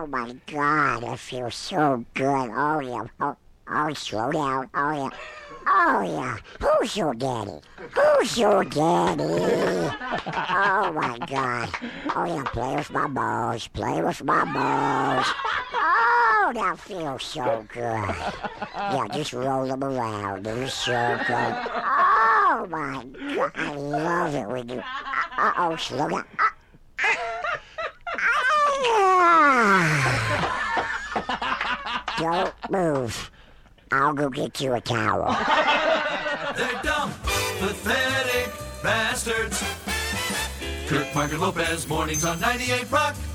my God, that feels so good. Oh, yeah. Oh, slow down. Oh, yeah. Oh, yeah. Who's your daddy? Who's your daddy? Oh, my God. Oh, yeah, play with my balls. Play with my balls. Oh, that feels so good. Yeah, just roll them around in a circle. Oh, my God. I love it when you... Uh-oh, slow down. Don't move. I'll go get you a towel. They're dumb, pathetic bastards. Kirk Margaret Lopez, mornings on 98 Rock.